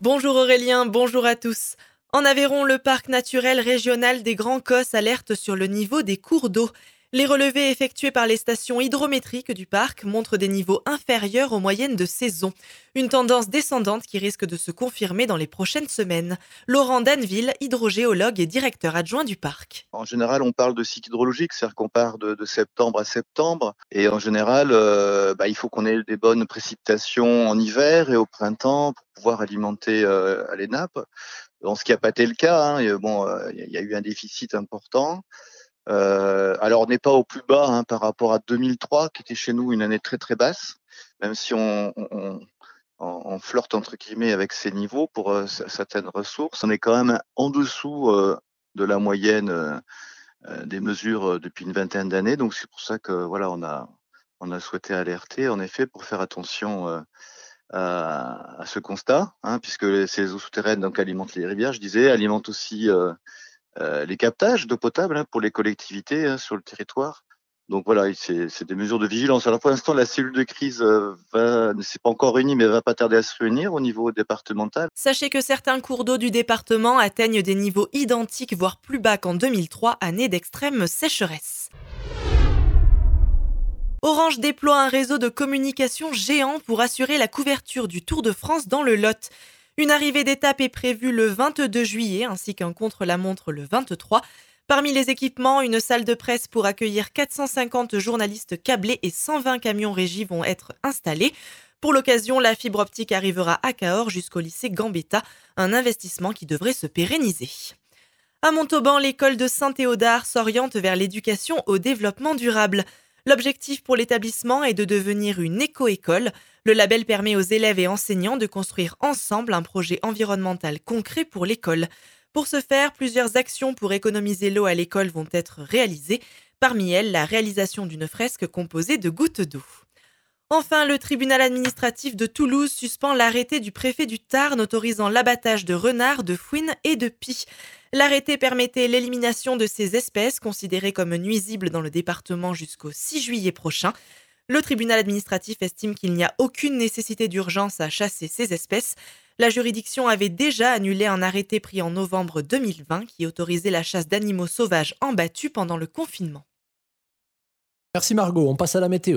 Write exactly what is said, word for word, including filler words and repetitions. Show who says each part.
Speaker 1: Bonjour Aurélien, bonjour à tous. En Aveyron, le parc naturel régional des Grands Cosses alerte sur le niveau des cours d'eau. Les relevés effectués par les stations hydrométriques du parc montrent des niveaux inférieurs aux moyennes de saison. Une tendance descendante qui risque de se confirmer dans les prochaines semaines. Laurent Danville, hydrogéologue et directeur adjoint du parc.
Speaker 2: En général, on parle de cycle hydrologique, c'est-à-dire qu'on part de, de septembre à septembre. Et en général, euh, bah, il faut qu'on ait des bonnes précipitations en hiver et au printemps pour pouvoir alimenter euh, les nappes. Bon, ce qui n'a pas été le cas. Hein. Et, bon, euh, il y a eu un déficit important. Euh, alors, on n'est pas au plus bas hein, par rapport à deux mille trois, qui était chez nous une année très très basse, même si on, on, on, on flirte entre guillemets avec ces niveaux pour euh, certaines ressources. On est quand même en dessous euh, de la moyenne euh, euh, des mesures euh, depuis une vingtaine d'années. Donc c'est pour ça que voilà, on a on a souhaité alerter en effet pour faire attention euh, à, à ce constat, hein, puisque ces eaux souterraines donc alimentent les rivières, je disais, alimentent aussi euh, euh, les captages d'eau potable hein, pour les collectivités hein, sur le territoire. Donc voilà, c'est, c'est des mesures de vigilance. Alors pour l'instant, la cellule de crise euh, va, ne s'est pas encore réunie, mais va pas tarder à se réunir au niveau départemental.
Speaker 1: Sachez que certains cours d'eau du département atteignent des niveaux identiques, voire plus bas qu'en deux mille trois, année d'extrême sécheresse. Orange déploie un réseau de communication géant pour assurer la couverture du Tour de France dans le Lot. Une arrivée d'étape est prévue le vingt-deux juillet ainsi qu'un contre-la-montre le vingt-trois. Parmi les équipements, une salle de presse pour accueillir quatre cent cinquante journalistes câblés et cent vingt camions régis vont être installés. Pour l'occasion, la fibre optique arrivera à Cahors jusqu'au lycée Gambetta, un investissement qui devrait se pérenniser. À Montauban, l'école de Saint-Théodard s'oriente vers l'éducation au développement durable. L'objectif pour l'établissement est de devenir une éco-école. Le label permet aux élèves et enseignants de construire ensemble un projet environnemental concret pour l'école. Pour ce faire, plusieurs actions pour économiser l'eau à l'école vont être réalisées. Parmi elles, la réalisation d'une fresque composée de gouttes d'eau. Enfin, le tribunal administratif de Toulouse suspend l'arrêté du préfet du Tarn autorisant l'abattage de renards, de fouines et de pies. L'arrêté permettait l'élimination de ces espèces considérées comme nuisibles dans le département jusqu'au six juillet prochain. Le tribunal administratif estime qu'il n'y a aucune nécessité d'urgence à chasser ces espèces. La juridiction avait déjà annulé un arrêté pris en novembre deux mille vingt qui autorisait la chasse d'animaux sauvages en battu pendant le confinement.
Speaker 3: Merci Margot, on passe à la météo.